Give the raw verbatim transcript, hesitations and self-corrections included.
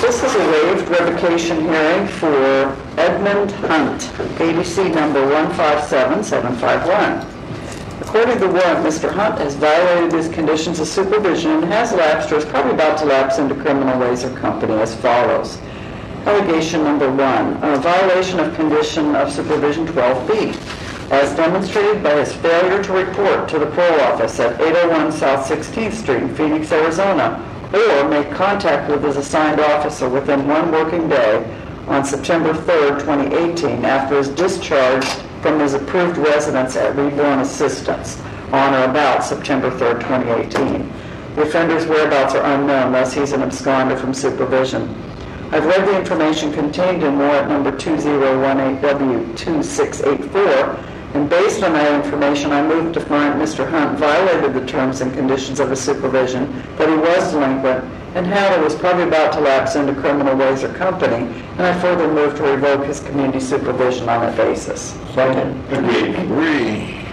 This is a waived revocation hearing for Edmund Hunt, A B C number one five seven seven five one. According to the warrant, Mister Hunt has violated his conditions of supervision and has lapsed or is probably about to lapse into criminal ways or company as follows. Allegation number one, a violation of condition of supervision twelve B, as demonstrated by his failure to report to the parole office at eight oh one South sixteenth Street in Phoenix, Arizona, or make contact with his assigned officer within one working day on September third, twenty eighteen, after his discharge from his approved residence at Reborn Assistance on or about September third, twenty eighteen. The offender's whereabouts are unknown, thus he's an absconder from supervision. I've read the information contained in warrant number two zero one eight W two six eight four, and based on that information, I move to find Mister Hunt violated the terms and conditions of his supervision, that he was delinquent, and had or was probably about to lapse into criminal ways or company, and I further move to revoke his community supervision on that basis. Second. Agree.